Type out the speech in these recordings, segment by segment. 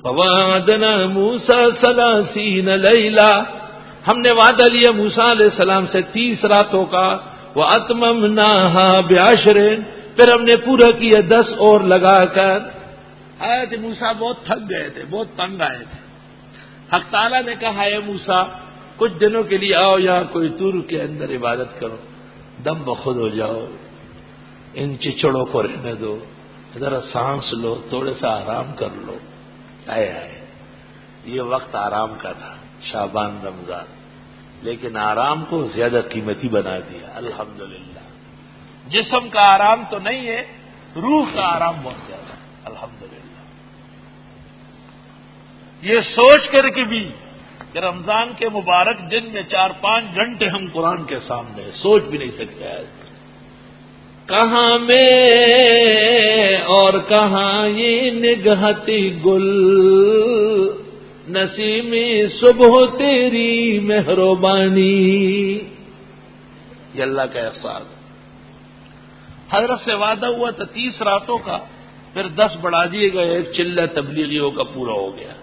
وَوَعَدْنَا مُوسَىٰ 30 لَيْلَةً، ہم نے وعدہ لیا موسیٰ علیہ السلام سے 30 راتوں کا. وَأَتْمَمْنَاهَا بِعَشْرٍ، پھر ہم نے پورا کیا 10 اور لگا کر. حضرت موسیٰ بہت تھک گئے تھے، بہت تنگ آئے تھے. حق تعالیٰ نے کہا اے موسیٰ کچھ دنوں کے لیے آؤ یہاں کوئی طور کے اندر عبادت کرو، دم بخود ہو جاؤ، ان چچڑوں کو رہنے دو، ذرا سانس لو، تھوڑے سا آرام کر لو. آئے یہ وقت آرام کا تھا، شعبان رمضان، لیکن آرام کو زیادہ قیمتی بنا دیا. الحمدللہ جسم کا آرام تو نہیں ہے، روح کا آرام بہت زیادہ. الحمدللہ یہ سوچ کر کے بھی کہ رمضان کے مبارک دن میں 4-5 گھنٹے ہم قرآن کے سامنے سوچ بھی نہیں سکتے آج. کہاں میں اور کہاں یہ نگہتی گل، نسیمی صبح تیری مہربانی. یہ اللہ کا احسان. حضرت سے وعدہ ہوا تھا 30 راتوں کا، پھر 10 بڑھا دیے گئے، ایک چلہ تبلیغیوں کا پورا ہو گیا.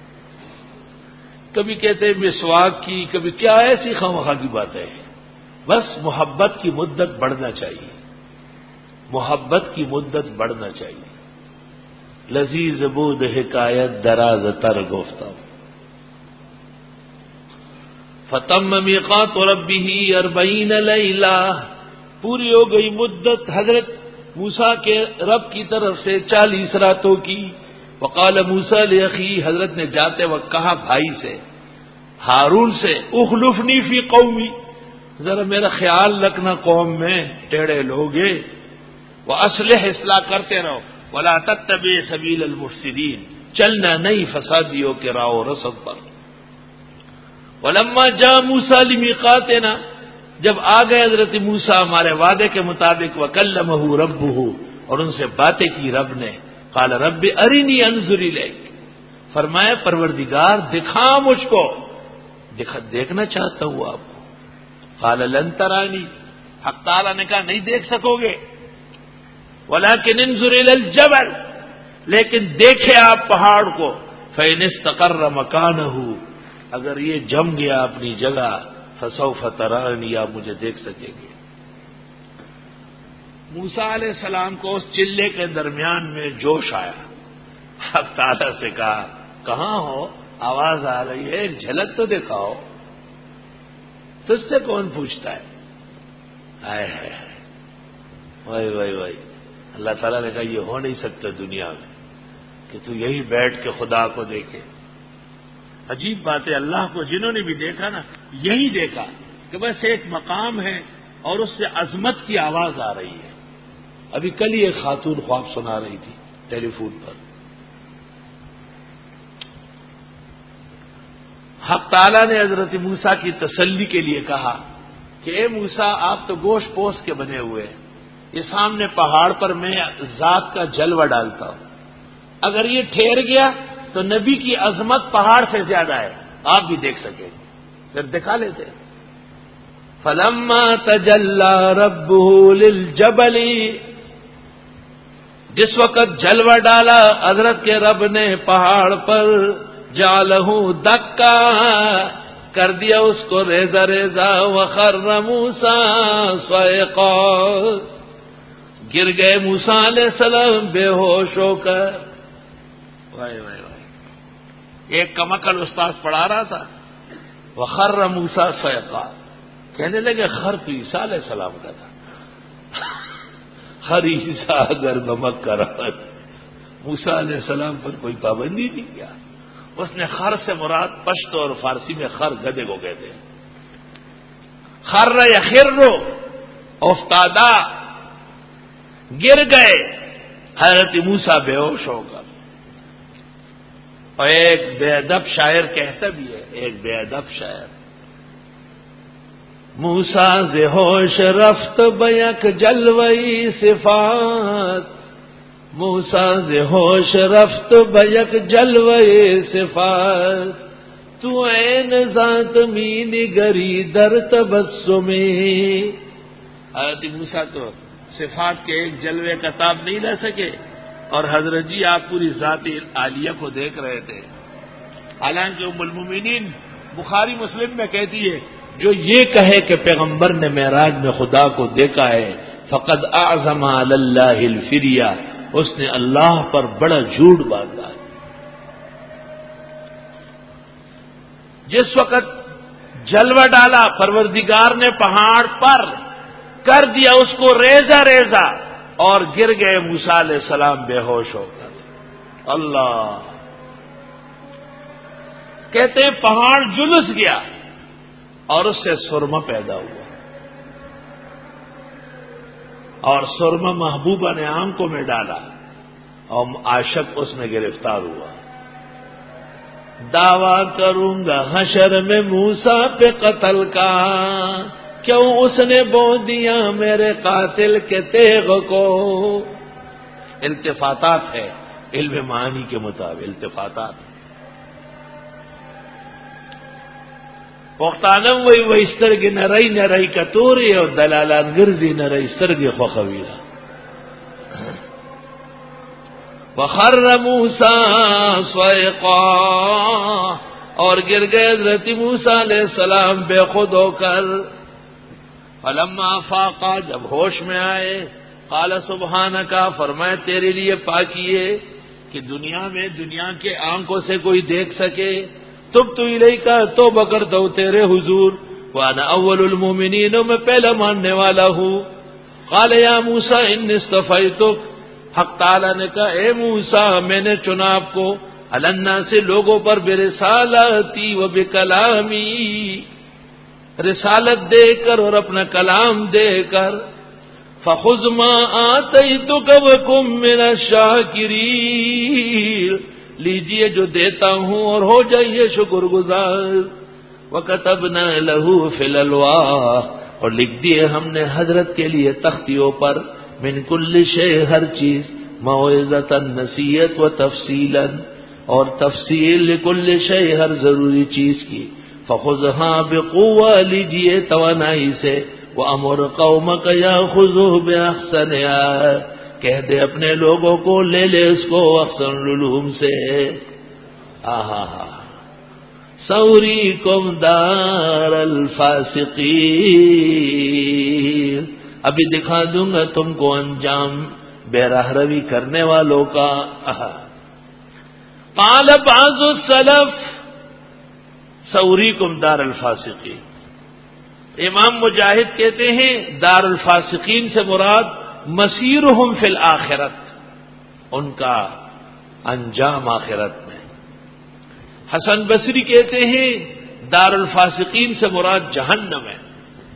کبھی کہتے ہیں مسواک کی، کبھی کیا ایسی خواہ کی بات ہے. بس محبت کی مدت بڑھنا چاہیے، محبت کی مدت بڑھنا چاہیے. لذیذ بود حکایت دراز تر گفتہ. فتم میقات ربہ 40 لیلہ، پوری ہو گئی مدت حضرت موسیٰ کے رب کی طرف سے 40 راتوں کی. وقال موسیٰ لاخی، حضرت نے جاتے وقت کہا بھائی سے ہارون سے، اخلفنی فی قومی، ذرا میرا خیال رکھنا قوم میں ٹیڑے لوگے. واصلح، اصلاح کرتے رہو. ولا تتبع سبیل المفسدین، چلنا نہیں فسادیوں کے راہ و رسد پر. ولما جاء موسیٰ لمیقاتنا، جب آ گئے حضرت موسیٰ ہمارے وعدے کے مطابق. وکلمہ ربہ، اور ان سے باتیں کی رب نے. قال رب ارنی انظر الیک، فرمایا پروردگار دکھا مجھ کو، دیکھنا چاہتا ہوں آپ کو. قال لن ترانی، حق تعالیٰ نے کہا نہیں دیکھ سکو گے. ولکن انظر الی الجبل، لیکن دیکھے آپ پہاڑ کو. فإن استقر مکانہ، اگر یہ جم گیا اپنی جگہ، فسوف ترانی، آپ مجھے دیکھ سکیں گے. موسیٰ علیہ السلام کو اس چلے کے درمیان میں جوش آیا. حق تعالیٰ سے کہا کہاں ہو، آواز آ رہی ہے، ایک جھلک تو دکھاؤ. تجھ سے کون پوچھتا ہے؟ آئے ہے وہی اللہ تعالیٰ نے کہا یہ ہو نہیں سکتا دنیا میں کہ تو یہی بیٹھ کے خدا کو دیکھے. عجیب بات ہے، اللہ کو جنہوں نے بھی دیکھا نا، یہی دیکھا کہ بس ایک مقام ہے اور اس سے عظمت کی آواز آ رہی ہے. ابھی کل ہی ایک خاتون خواب سنا رہی تھی ٹیلی فون پر. حق تعالیٰ نے حضرت موسیٰ کی تسلی کے لیے کہا کہ اے موسیٰ آپ تو گوشت پوست کے بنے ہوئے ہیں، یہ سامنے پہاڑ پر میں ذات کا جلوہ ڈالتا ہوں. اگر یہ ٹھہر گیا تو نبی کی عظمت پہاڑ سے زیادہ ہے، آپ بھی دیکھ سکیں. پھر دکھا لیتے. فلما تجلی ربہ للجبل، جس وقت جلوہ ڈالا حضرت کے رب نے پہاڑ پر، جعلہ دکا، کر دیا اس کو ریزہ ریزہ. وخر موسیٰ صعقا، گر گئے موسیٰ علیہ السلام بے ہوش ہو کر. واہ واہ واہ، ایک کمکل استاذ پڑھا رہا تھا. وخر موسیٰ صعقا، کہنے لگے خر تو عیسیٰ علیہ السلام کا تھا. خر عیسیٰ اگر نمک کا رہت، موسیٰ علیہ السلام پر کوئی پابندی نہیں کیا. اس نے خر سے مراد پشتو اور فارسی میں خر گدے کو کہتے ہیں. خر یخر، افتادہ، گر گئے حضرت موسیٰ بے ہوش ہو کر. اور ایک بے ادب شاعر کہتا بھی ہے، ایک بے ادب شاعر، موسیٰ ز ہوش رفت بیک جلوئی صفات، موسیٰ ز ہوش رفت بیک جلوئی صفات، تو عین ذات می نگری در تبسمی. حضرت موسیٰ تو صفات کے ایک جلوے کا تاب نہیں لے سکے اور حضرت جی آپ پوری ذات عالیہ کو دیکھ رہے تھے. حالانکہ ام المومنین بخاری مسلم میں کہتی ہے جو یہ کہے کہ پیغمبر نے معراج میں خدا کو دیکھا ہے فقد اعظم علی اللہ الفریہ، اس نے اللہ پر بڑا جھوٹ باندھا ہے. جس وقت جلوہ ڈالا پروردگار نے پہاڑ پر، کر دیا اس کو ریزہ ریزہ، اور گر گئے موسیٰ علیہ السلام بے ہوش ہو کر. اللہ کہتے ہیں پہاڑ جلس گیا اور اس سے سرما پیدا ہوا، اور سرما محبوبہ نے آنکھوں میں ڈالا اور عاشق اس میں گرفتار ہوا. دعویٰ کروں گا حشر میں موسیٰ پہ قتل کا، کیوں اس نے بو دیا میرے قاتل کے تیغ کو. التفاتات ہے علم معانی کے مطابق، التفاتات. پختانم وی استرگی نرائی نرائی کتوری اور دلالان گرزی نرائی استرگی خوخویرہ. وخر موسیٰ صعقا، اور گر گئے حضرت موسیٰ علیہ السلام بے خود ہو کر. فلما افاقا، جب ہوش میں آئے، قال سبحانک، فرمائے تیرے لیے پاکی ہے کہ دنیا میں دنیا کے آنکھوں سے کوئی دیکھ سکے. تبت الیک، توبہ کرتا ہوں تیرے حضور. وانا اول المؤمنین، میں پہلا ماننے والا ہوں. قال یا موسیٰ انی اصطفیتک، حق تعالی نے کہا اے موسیٰ میں نے چنا آپ کو، علی الناس سے لوگوں پر، برسالتی و بکلامی، رسالت دے کر اور اپنا کلام دے کر. فخذ ما آتیتک وکن من الشاکرین، لیجئے جو دیتا ہوں اور ہو جائیے شکر گزار. وکتبنا لہ فی الالواح، اور لکھ دیے ہم نے حضرت کے لیے تختیوں پر، من کل شیء ہر چیز، موعظۃ نصیحت و تفصیلا، اور تفصیل لکل شیء ہر ضروری چیز کی. فخذها بقوہ، لیجئے توانائی سے. وامر قومک یاخذوہ باحسنہا، کہہ دے اپنے لوگوں کو لے لے اس کو احسن العلوم سے. سوریکم دار الفاسقین، ابھی دکھا دوں گا تم کو انجام بے راہ روی کرنے والوں کا. قال بعض السلف سوریکم دار الفاسقین. امام مجاہد کہتے ہیں دار الفاسقین سے مراد مسیرہم فی الآخرت، ان کا انجام آخرت میں. حسن بصری کہتے ہیں دار الفاسقین سے مراد جہنم ہے.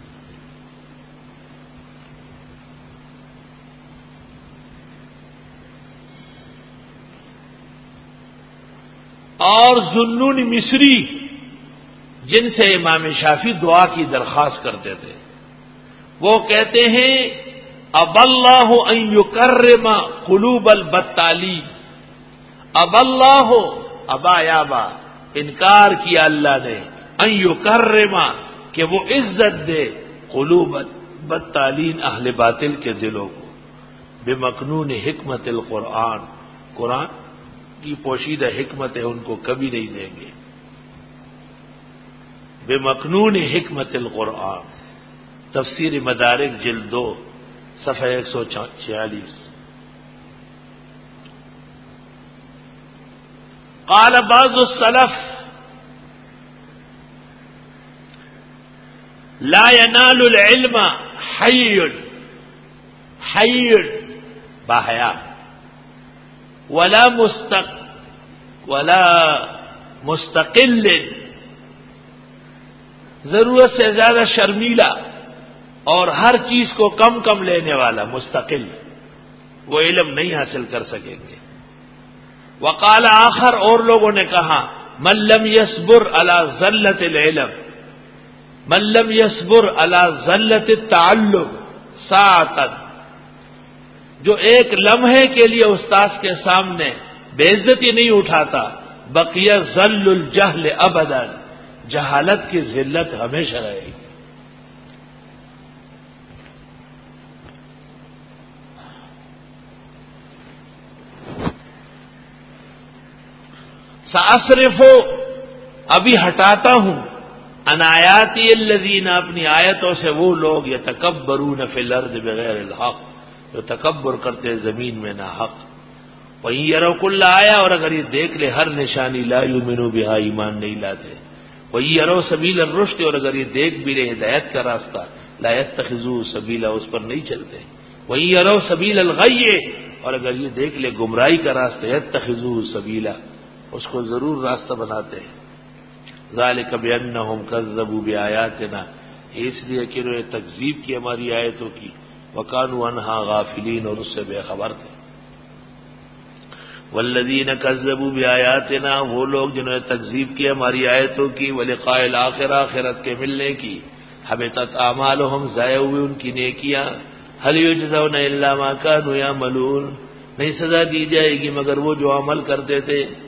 اور ذوالنون مصری جن سے امام شافعی دعا کی درخواست کرتے تھے، وہ کہتے ہیں اب اللہ ان یکرم قلوب البتالین. اب اللہ، ابا یابا، انکار کیا اللہ نے، ان یکرم، کہ وہ عزت دے، قلوب البتالین، اہل باطل کے دلوں کو، بمکنون حکمت القرآن، قرآن کی پوشیدہ حکمت ہے ان کو کبھی نہیں دیں گے. بمکنون حکمت القرآن، تفسیر مدارک جلد 2 صفحہ 146. قال بعض السلف لا ينال العلم حي باحیا ولا مستقل، ضرورت سے زیادہ شرمیلا اور ہر چیز کو کم کم لینے والا مستقل، وہ علم نہیں حاصل کر سکیں گے. وقال آخر، اور لوگوں نے کہا من لم يصبر على ذلت العلم، من لم يصبر على ذلت التعلم ساعتا، جو ایک لمحے کے لیے استاذ کے سامنے بے عزتی نہیں اٹھاتا، بقیہ ذل الجہل ابدا، جہالت کی ذلت ہمیشہ رہے گی. سأصرفو، ابھی ہٹاتا ہوں، عن آیاتی الذین، اپنی آیتوں سے وہ لوگ یتکبرون فی الارض بغیر الحق، جو تکبر کرتے زمین میں نہ حق. وَإِن يَرَوْا كُلَّ آیَةٍ، اور اگر یہ دیکھ لے ہر نشانی، لا یؤمنوا بہا، ایمان نہیں لاتے. وَإِن يَرَوْا سَبِیلَ الرُّشْدِ، اور اگر یہ دیکھ بھی لے ہدایت کا راستہ، لا يَتَّخِذُوهُ سَبِیلًا، اس پر نہیں چلتے. وَإِن يَرَوْا سَبِیلَ الْغَیِّ، اور اگر یہ دیکھ لے گمراہی کا راستہ، يَتَّخِذُوهُ سَبِیلًا، اس کو ضرور راستہ بناتے ہیں. ذَلِكَ بِأَنَّهُمْ كَذَّبُوا بِآيَاتِنَا، اس لیے کہ انہوں نے تکذیب کی ہماری آیتوں کی، وَكَانُوا عَنْهَا غَافِلِينَ، اور اس سے بے خبر تھے. والذین کذبوا بآیاتنا، وہ لوگ جنہوں نے تکذیب کی ہماری آیتوں کی، ولقاء الآخرہ، آخرت کے ملنے کی، حبطت اعمالهم، ضائع ہوئی ان کی نیکیاں. هل یجزون الا ما كانوا یعملون، نہیں سزا دی جائے گی مگر وہ جو عمل کرتے تھے.